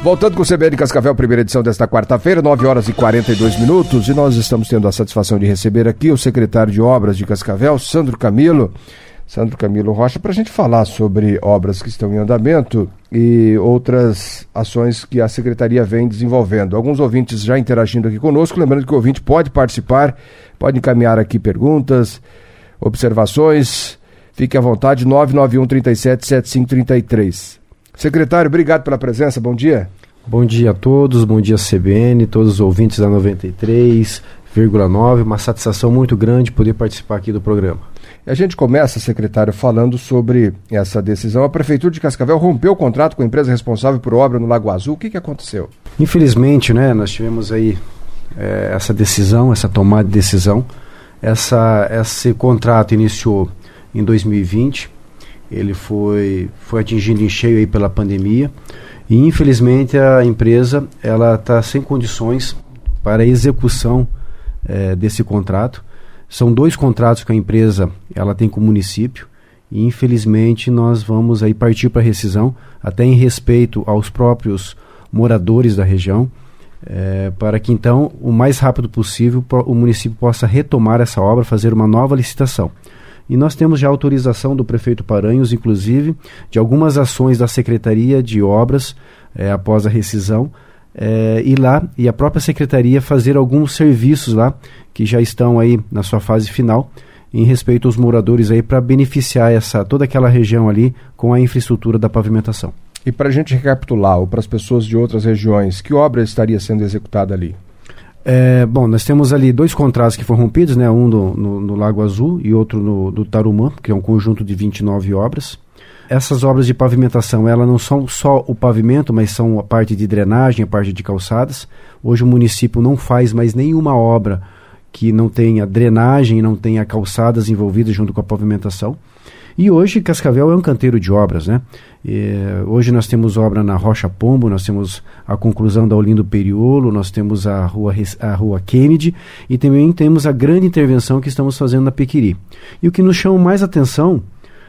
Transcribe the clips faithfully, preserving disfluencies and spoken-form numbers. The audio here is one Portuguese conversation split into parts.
Voltando com o C B N Cascavel, primeira edição desta quarta-feira, nove horas e quarenta e dois minutos, e nós estamos tendo a satisfação de receber aqui o secretário de Obras de Cascavel, Sandro Camilo, Sandro Camilo Rocha, para a gente falar sobre obras que estão em andamento e outras ações que a Secretaria vem desenvolvendo. Alguns ouvintes já interagindo aqui conosco, lembrando que o ouvinte pode participar, pode encaminhar aqui perguntas, observações, fique à vontade, nove nove um, três sete, sete cinco três três. Secretário, obrigado pela presença, bom dia. Bom dia a todos, bom dia C B N, todos os ouvintes da noventa e três vírgula nove, uma satisfação muito grande poder participar aqui do programa. A gente começa, secretário, falando sobre essa decisão. A Prefeitura de Cascavel rompeu o contrato com a empresa responsável por obra no Lago Azul. O que, que aconteceu? Infelizmente, né, nós tivemos aí é, essa decisão, essa tomada de decisão. Essa, esse contrato iniciou em dois mil e vinte, ele foi, foi atingido em cheio aí pela pandemia e infelizmente a empresa ela está sem condições para a execução é, desse contrato. São dois contratos que a empresa ela tem com o município e infelizmente nós vamos aí partir para a rescisão, até em respeito aos próprios moradores da região, é, para que então o mais rápido possível o município possa retomar essa obra, fazer uma nova licitação. E nós temos já autorização do prefeito Paranhos, inclusive, de algumas ações da Secretaria de Obras, é, após a rescisão, é, ir lá e a própria Secretaria fazer alguns serviços lá, que já estão aí na sua fase final, em respeito aos moradores aí, para beneficiar essa, toda aquela região ali com a infraestrutura da pavimentação. E para a gente recapitular, ou para as pessoas de outras regiões, que obra estaria sendo executada ali? É, bom, nós temos ali dois contratos que foram rompidos, né? Um do, no, no Lago Azul e outro no, do Tarumã, que é um conjunto de vinte e nove obras. Essas obras de pavimentação, elas não são só o pavimento, mas são a parte de drenagem, a parte de calçadas. Hoje o município não faz mais nenhuma obra que não tenha drenagem, não tenha calçadas envolvidas junto com a pavimentação. E hoje Cascavel é um canteiro de obras, né? E, hoje nós temos obra na Rocha Pombo, nós temos a conclusão da Olindo Periolo, nós temos a rua, a rua Kennedy e também temos a grande intervenção que estamos fazendo na Pequiri. E o que nos chama mais atenção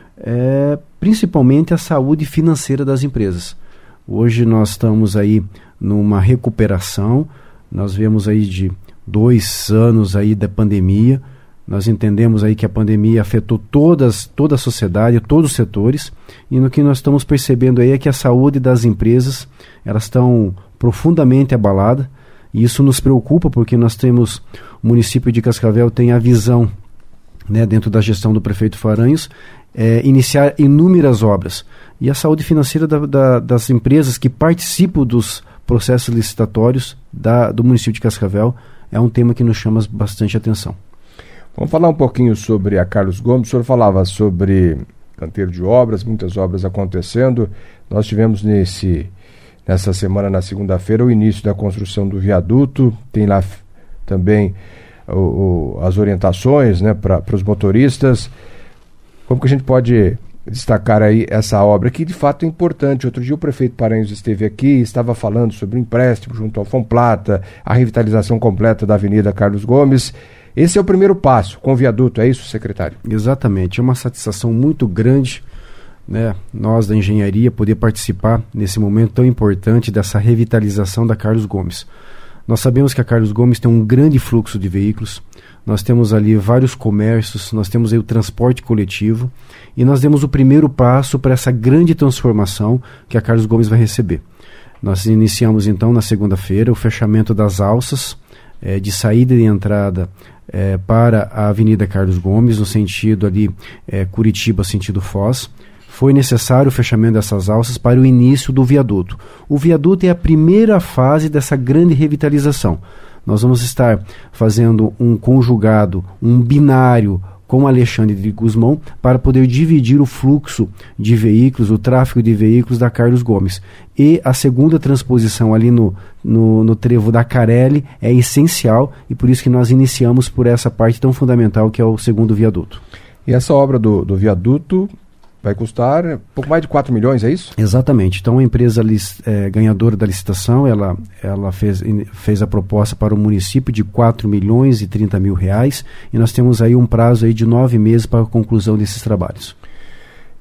é principalmente a saúde financeira das empresas. Hoje nós estamos aí numa recuperação, nós vemos aí de dois anos aí da pandemia. Nós entendemos aí que a pandemia afetou todas, toda a sociedade, todos os setores, e no que nós estamos percebendo aí é que a saúde das empresas, elas estão profundamente abaladas, e isso nos preocupa porque nós temos, o município de Cascavel tem a visão, né, dentro da gestão do prefeito Paranhos, é, iniciar inúmeras obras, e a saúde financeira da, da, das empresas que participam dos processos licitatórios da, do município de Cascavel é um tema que nos chama bastante atenção. Vamos falar um pouquinho sobre a Carlos Gomes. O senhor falava sobre canteiro de obras, muitas obras acontecendo. Nós tivemos nesse, nessa semana, na segunda-feira, o início da construção do viaduto. Tem lá f- também o, o, as orientações, né, para os motoristas. Como que a gente pode destacar aí essa obra que de fato é importante? Outro dia o prefeito Paranhos esteve aqui, estava falando sobre o empréstimo junto ao Fomplata, a revitalização completa da Avenida Carlos Gomes. Esse é o primeiro passo com o viaduto, é isso, secretário? Exatamente, é uma satisfação muito grande, né, nós da engenharia poder participar nesse momento tão importante dessa revitalização da Carlos Gomes. Nós sabemos que a Carlos Gomes tem um grande fluxo de veículos, nós temos ali vários comércios, nós temos aí o transporte coletivo e nós demos o primeiro passo para essa grande transformação que a Carlos Gomes vai receber. Nós iniciamos então na segunda-feira o fechamento das alças é, de saída e entrada É, para a Avenida Carlos Gomes, no sentido ali é, Curitiba, sentido Foz. Foi necessário o fechamento dessas alças para o início do viaduto. O viaduto é a primeira fase dessa grande revitalização. Nós vamos estar fazendo um conjugado, um binário com Alexandre de Gusmão para poder dividir o fluxo de veículos, o tráfego de veículos da Carlos Gomes. E a segunda transposição ali no, no, no trevo da Carelli é essencial e por isso que nós iniciamos por essa parte tão fundamental que é o segundo viaduto. E essa obra do, do viaduto vai custar um pouco mais de quatro milhões, é isso? Exatamente. Então a empresa é, ganhadora da licitação, ela, ela fez, fez a proposta para o município de quatro milhões e trinta mil reais e nós temos aí um prazo aí de nove meses para a conclusão desses trabalhos.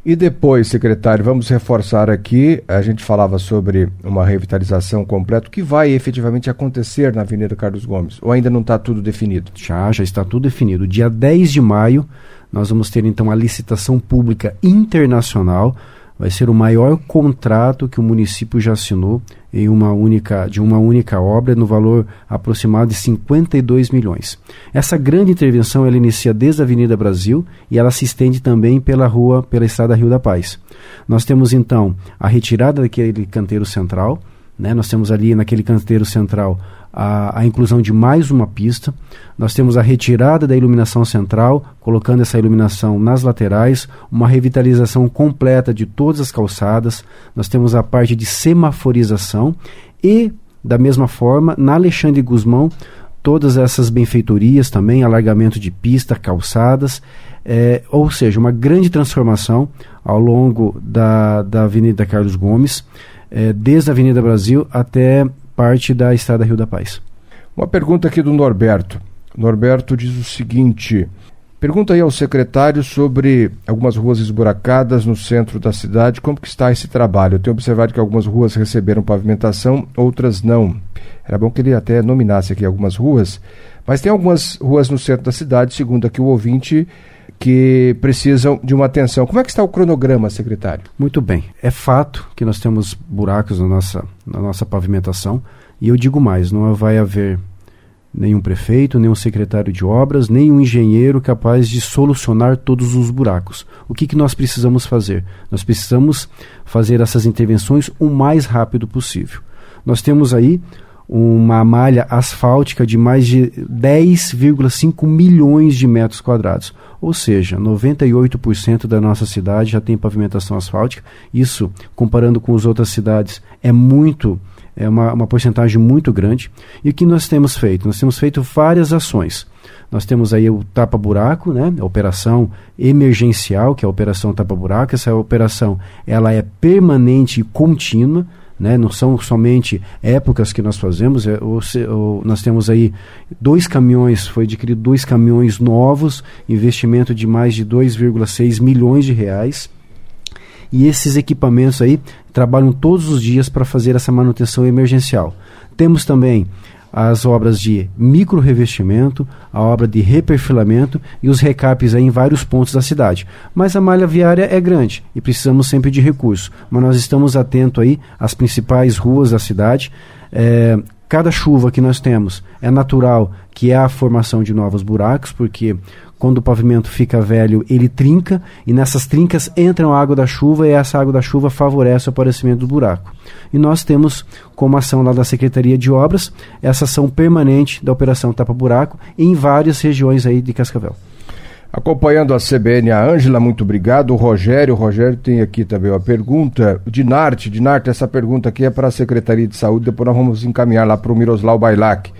E depois, secretário, vamos reforçar aqui, a gente falava sobre uma revitalização completa, o que vai efetivamente acontecer na Avenida Carlos Gomes? Ou ainda não está tudo definido? Já, já está tudo definido. Dia dez de maio, nós vamos ter então a licitação pública internacional. Vai ser o maior contrato que o município já assinou em uma única, de uma única obra, no valor aproximado de cinquenta e dois milhões. Essa grande intervenção ela inicia desde a Avenida Brasil e ela se estende também pela rua, pela Estrada Rio da Paz. Nós temos então a retirada daquele canteiro central, né? Nós temos ali naquele canteiro central A, a inclusão de mais uma pista. Nós temos a retirada da iluminação central, colocando essa iluminação nas laterais, uma revitalização completa de todas as calçadas. Nós temos a parte de semaforização e, da mesma forma, na Alexandre Guzmão, todas essas benfeitorias também, alargamento de pista, calçadas, é, ou seja, uma grande transformação ao longo da, da Avenida Carlos Gomes, é, desde a Avenida Brasil até parte da Estrada Rio da Paz. Uma pergunta aqui do Norberto. Norberto diz o seguinte: pergunta aí ao secretário sobre algumas ruas esburacadas no centro da cidade, como que está esse trabalho? Eu tenho observado que algumas ruas receberam pavimentação, outras não. Era bom que ele até nominasse aqui algumas ruas, mas tem algumas ruas no centro da cidade, segundo aqui o ouvinte, que precisam de uma atenção. Como é que está o cronograma, secretário? Muito bem. É fato que nós temos buracos na nossa, na nossa pavimentação, e eu digo mais, não vai haver nenhum prefeito, nenhum secretário de obras, nenhum engenheiro capaz de solucionar todos os buracos. O que, que nós precisamos fazer? Nós precisamos fazer essas intervenções o mais rápido possível. Nós temos aí uma malha asfáltica de mais de dez vírgula cinco milhões de metros quadrados. Ou seja, noventa e oito por cento da nossa cidade já tem pavimentação asfáltica. Isso, comparando com as outras cidades, é muito, é uma, uma porcentagem muito grande. E o que nós temos feito? Nós temos feito várias ações. Nós temos aí o tapa-buraco, né? A operação emergencial, que é a operação tapa-buraco. Essa operação ela é permanente e contínua. Né? Não são somente épocas que nós fazemos, é, ou se, ou nós temos aí dois caminhões, foi adquirido dois caminhões novos, investimento de mais de dois vírgula seis milhões de reais, e esses equipamentos aí trabalham todos os dias para fazer essa manutenção emergencial. Temos também as obras de micro-revestimento, a obra de reperfilamento e os recapes aí em vários pontos da cidade. Mas a malha viária é grande e precisamos sempre de recursos. Mas nós estamos atentos aí às principais ruas da cidade. É, cada chuva que nós temos é natural que é a formação de novos buracos, porque quando o pavimento fica velho, ele trinca, e nessas trincas entra a água da chuva, e essa água da chuva favorece o aparecimento do buraco. E nós temos, como ação lá da Secretaria de Obras, essa ação permanente da Operação Tapa Buraco em várias regiões aí de Cascavel. Acompanhando a C B N, a Ângela, muito obrigado. O Rogério, o Rogério tem aqui também uma pergunta. Dinarte, Dinarte, essa pergunta aqui é para a Secretaria de Saúde, depois nós vamos encaminhar lá para o Miroslau Bailac.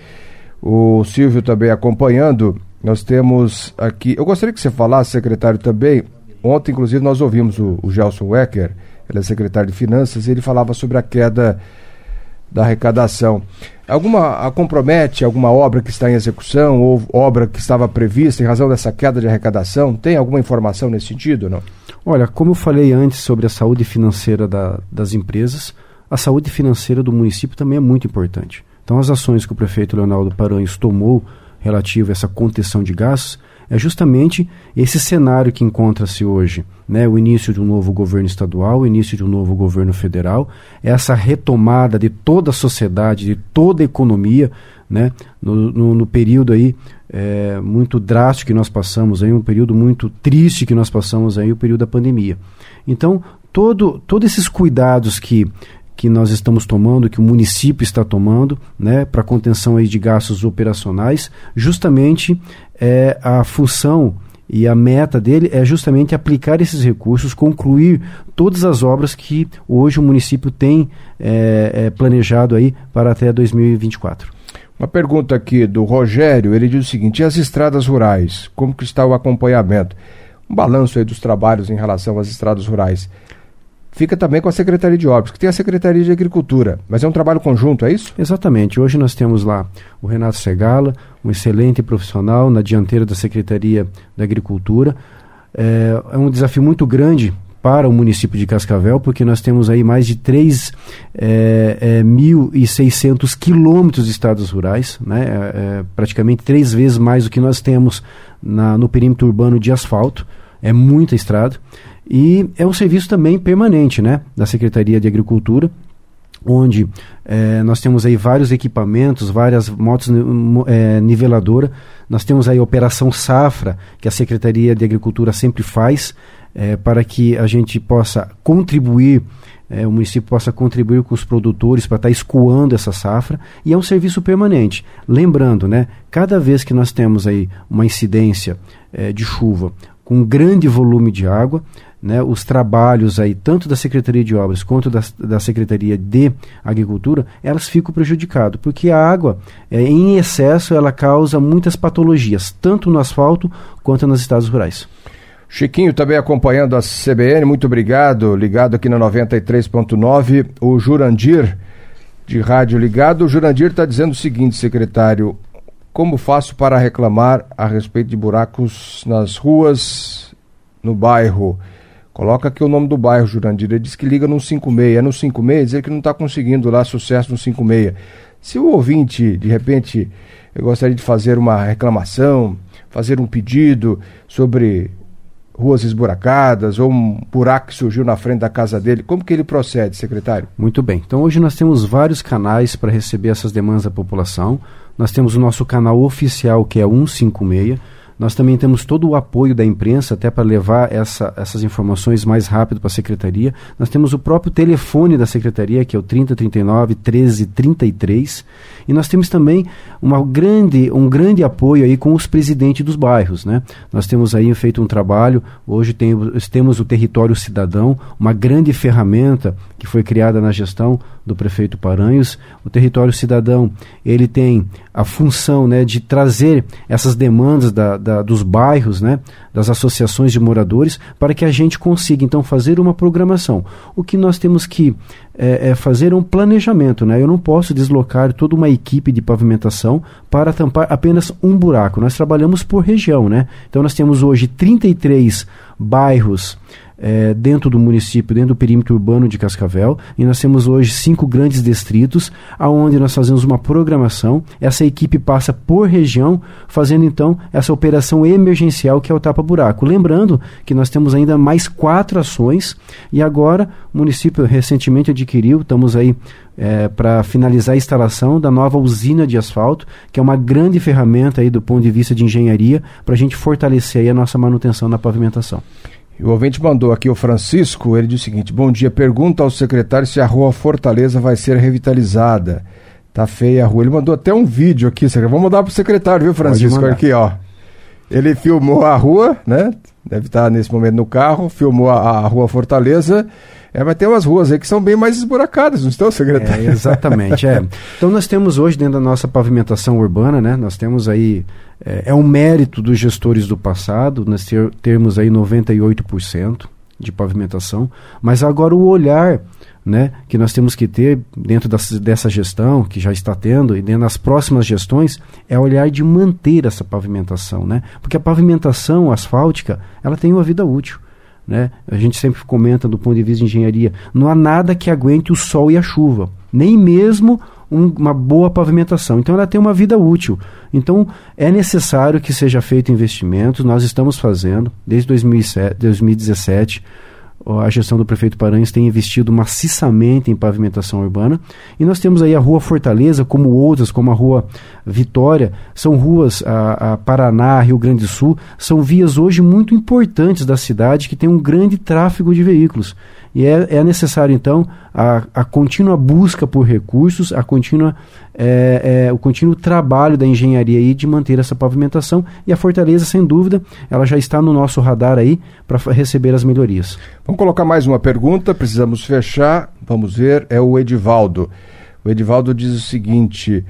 O Silvio também acompanhando. Nós temos aqui, eu gostaria que você falasse, secretário, também, ontem inclusive nós ouvimos o, o Gelson Wecker, ele é secretário de Finanças, e ele falava sobre a queda da arrecadação. Alguma, a compromete alguma obra que está em execução, ou obra que estava prevista em razão dessa queda de arrecadação? Tem alguma informação nesse sentido ou não? Olha, como eu falei antes sobre a saúde financeira da, das empresas, a saúde financeira do município também é muito importante. Então as ações que o prefeito Leonardo Paranhos tomou relativo a essa contenção de gastos, é justamente esse cenário que encontra-se hoje, né? O início de um novo governo estadual, o início de um novo governo federal, essa retomada de toda a sociedade, de toda a economia, né? no, no, no período aí é, muito drástico que nós passamos, aí, um período muito triste que nós passamos, aí, o período da pandemia. Então, todo, todos esses cuidados que que nós estamos tomando, que o município está tomando, né, para contenção aí de gastos operacionais, justamente é, a função e a meta dele é justamente aplicar esses recursos, concluir todas as obras que hoje o município tem é, é, planejado aí para até dois mil e vinte e quatro. Uma pergunta aqui do Rogério, ele diz o seguinte: e as estradas rurais, como que está o acompanhamento? Um balanço aí dos trabalhos em relação às estradas rurais. Fica também com a Secretaria de Obras, que tem a Secretaria de Agricultura, mas é um trabalho conjunto, é isso? Exatamente. Hoje nós temos lá o Renato Segala, um excelente profissional na dianteira da Secretaria da Agricultura. É, é um desafio muito grande para o município de Cascavel, porque nós temos aí mais de três mil e seiscentos quilômetros de estradas rurais, né? É, é, praticamente três vezes mais do que nós temos na, no perímetro urbano de asfalto. É muita estrada. E é um serviço também permanente, né, da Secretaria de Agricultura, onde eh, nós temos aí vários equipamentos, várias motos eh, niveladora. Nós temos aí a Operação Safra, que a Secretaria de Agricultura sempre faz, eh, para que a gente possa contribuir, eh, o município possa contribuir com os produtores para estar escoando essa safra, e é um serviço permanente. Lembrando, né, cada vez que nós temos aí uma incidência eh, de chuva com um grande volume de água, né, os trabalhos aí, tanto da Secretaria de Obras quanto da, da Secretaria de Agricultura, elas ficam prejudicadas, porque a água, é, em excesso, ela causa muitas patologias, tanto no asfalto quanto nas estradas rurais. Chiquinho também acompanhando a C B N, muito obrigado, ligado aqui na noventa e três ponto nove, o Jurandir, de rádio ligado. O Jurandir está dizendo o seguinte, secretário: como faço para reclamar a respeito de buracos nas ruas, no bairro? Coloca aqui o nome do bairro, Jurandir. Ele diz que liga no cinco seis. É no cinco seis, dizer que não está conseguindo lá sucesso no cinco seis. Se o ouvinte, de repente, eu gostaria de fazer uma reclamação, fazer um pedido sobre ruas esburacadas ou um buraco que surgiu na frente da casa dele, como que ele procede, secretário? Muito bem. Então hoje nós temos vários canais para receber essas demandas da população. Nós temos o nosso canal oficial, que é cento e cinquenta e seis. Nós também temos todo o apoio da imprensa, até para levar essa, essas informações mais rápido para a Secretaria. Nós temos o próprio telefone da Secretaria, que é o trinta, trinta e nove, treze, trinta e três. E nós temos também uma grande, um grande apoio aí com os presidentes dos bairros, né? Nós temos aí feito um trabalho, hoje tem, temos o Território Cidadão, uma grande ferramenta que foi criada na gestão do prefeito Paranhos. O Território Cidadão, ele tem a função, né, de trazer essas demandas da, da, dos bairros, né, das associações de moradores, para que a gente consiga então fazer uma programação. O que nós temos que é, é fazer um planejamento, né? Eu não posso deslocar toda uma equipe de pavimentação para tampar apenas um buraco. Nós trabalhamos por região, né? Então nós temos hoje trinta e três bairros É, dentro do município, dentro do perímetro urbano de Cascavel, e nós temos hoje cinco grandes distritos, aonde nós fazemos uma programação. Essa equipe passa por região, fazendo então essa operação emergencial, que é o tapa-buraco. Lembrando que nós temos ainda mais quatro ações, e agora o município recentemente adquiriu, estamos aí é, para finalizar a instalação da nova usina de asfalto, que é uma grande ferramenta aí do ponto de vista de engenharia, para a gente fortalecer aí a nossa manutenção na pavimentação. O ouvinte mandou aqui, o Francisco, ele diz o seguinte: bom dia, pergunta ao secretário se a rua Fortaleza vai ser revitalizada. Tá feia a rua. Ele mandou até um vídeo aqui, secretário. Vamos mandar pro secretário, viu, Francisco? Aqui, ó. Ele filmou a rua, né? Deve estar nesse momento no carro, filmou a, a rua Fortaleza. É, mas tem umas ruas aí que são bem mais esburacadas, não estão, secretário? É, exatamente, é. Então nós temos hoje, dentro da nossa pavimentação urbana, né, nós temos aí, é, é um mérito dos gestores do passado, nós ter, termos aí noventa e oito por cento de pavimentação, mas agora o olhar, né, que nós temos que ter dentro das, dessa gestão, que já está tendo, e dentro das próximas gestões, é o olhar de manter essa pavimentação, né? Porque a pavimentação asfáltica, ela tem uma vida útil. Né? A gente sempre comenta do ponto de vista de engenharia, não há nada que aguente o sol e a chuva, nem mesmo um, uma boa pavimentação. Então ela tem uma vida útil. Então é necessário que seja feito investimentos. Nós estamos fazendo desde dois mil e dezessete. A gestão do prefeito Paranhos tem investido maciçamente em pavimentação urbana, e nós temos aí a Rua Fortaleza, como outras, como a Rua Vitória, são ruas, a, a Paraná, Rio Grande do Sul, são vias hoje muito importantes da cidade, que tem um grande tráfego de veículos, e é, é necessário então a, a contínua busca por recursos, a contínua, é, é, o contínuo trabalho da engenharia aí de manter essa pavimentação, e a Fortaleza, sem dúvida, ela já está no nosso radar aí para receber as melhorias. Vamos colocar mais uma pergunta, precisamos fechar, vamos ver, é o Edivaldo. O Edivaldo diz o seguinte: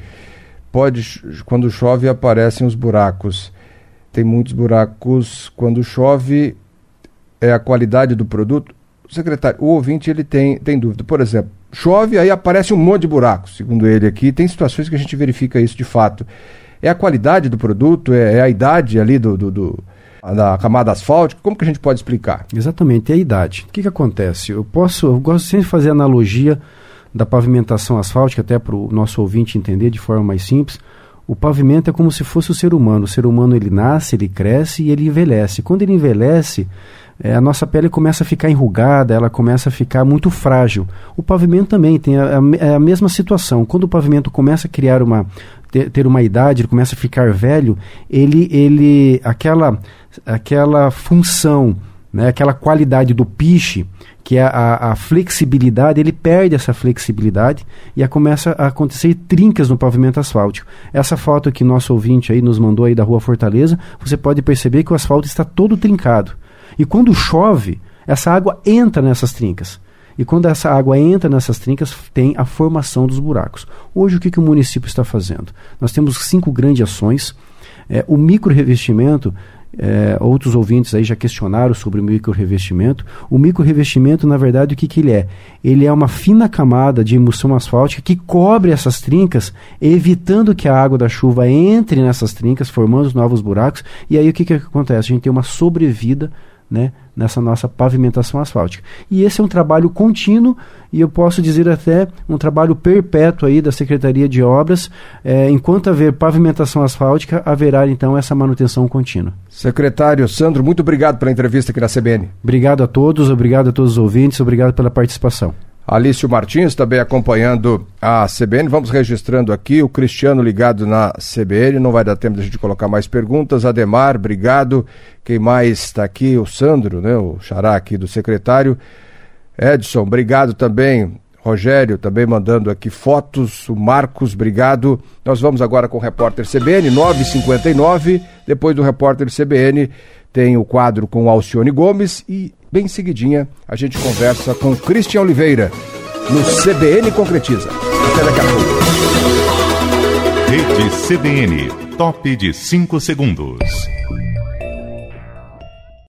pode, quando chove aparecem os buracos, tem muitos buracos quando chove, é a qualidade do produto? Secretário, o ouvinte ele tem, tem dúvida, por exemplo, chove, aí aparece um monte de buracos, segundo ele aqui, tem situações que a gente verifica isso de fato. É a qualidade do produto, é, é a idade ali do, do, do, da camada asfáltica? Como que a gente pode explicar? Exatamente, é a idade. O que, que acontece? Eu posso, eu gosto sempre de fazer analogia da pavimentação asfáltica, até para o nosso ouvinte entender de forma mais simples. O pavimento é como se fosse o ser humano. O ser humano, ele nasce, ele cresce e ele envelhece. Quando ele envelhece, é, a nossa pele começa a ficar enrugada, ela começa a ficar muito frágil. O pavimento também tem a, a, a mesma situação. Quando o pavimento começa a criar uma, ter, ter uma idade, ele começa a ficar velho, ele, ele, aquela, aquela função, né, aquela qualidade do piche, que é a, a flexibilidade, ele perde essa flexibilidade e a começa a acontecer trincas no pavimento asfáltico. Essa foto que nosso ouvinte aí nos mandou aí da Rua Fortaleza, você pode perceber que o asfalto está todo trincado. E quando chove, essa água entra nessas trincas. E quando essa água entra nessas trincas, tem a formação dos buracos. Hoje, o que, que o município está fazendo? Nós temos cinco grandes ações. É, o micro-revestimento, É, outros ouvintes aí já questionaram sobre o micro-revestimento. O micro-revestimento, na verdade, o que, que ele é? Ele é uma fina camada de emulsão asfáltica que cobre essas trincas, evitando que a água da chuva entre nessas trincas, formando novos buracos. E aí o que, que acontece? A gente tem uma sobrevida, né, nessa nossa pavimentação asfáltica. E esse é um trabalho contínuo, e eu posso dizer até um trabalho perpétuo aí da Secretaria de Obras. É, enquanto haver pavimentação asfáltica, haverá então essa manutenção contínua. Secretário Sandro, muito obrigado pela entrevista aqui na C B N. Obrigado a todos, obrigado a todos os ouvintes, obrigado pela participação. Alício Martins também acompanhando a C B N. Vamos registrando aqui o Cristiano ligado na C B N. Não vai dar tempo de a gente colocar mais perguntas. Ademar, obrigado. Quem mais está aqui? O Sandro, né? O xará aqui do secretário. Edson, obrigado também. Rogério também mandando aqui fotos. O Marcos, obrigado. Nós vamos agora com o repórter C B N, nove e cinquenta e nove. Depois do repórter C B N tem o quadro com Alcione Gomes e bem seguidinha a gente conversa com Cristian Oliveira no C B N Concretiza. Até daqui a pouco. Rede C B N, top de cinco segundos.